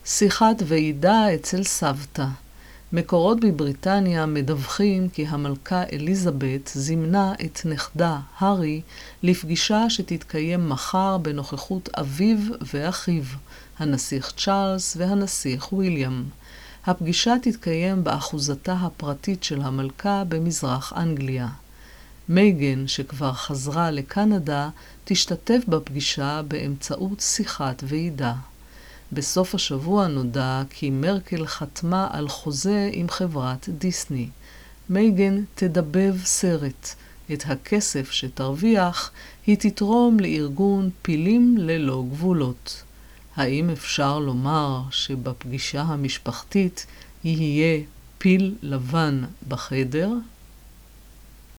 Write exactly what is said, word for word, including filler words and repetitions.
שיחת ועידה אצל סבתא. מקורות בבריטניה מדווחים כי המלכה אליזבת זימנה את נכדה, הארי, לפגישה שתתקיים מחר בנוכחות אביו ואחיו, הנסיך צ'ארלס והנסיך וויליאם. הפגישה תתקיים באחוזתה הפרטית של המלכה במזרח אנגליה. מייגן, שכבר חזרה לקנדה, תשתתף בפגישה באמצעות שיחת ועידה. בסוף השבוע נודע כי מרקל חתמה על חוזה עם חברת דיסני. מייגן תדבב סרט. את הכסף שתרוויח היא תתרום לארגון פילים ללא גבולות. האם אפשר לומר שבפגישה המשפחתית יהיה פיל לבן בחדר?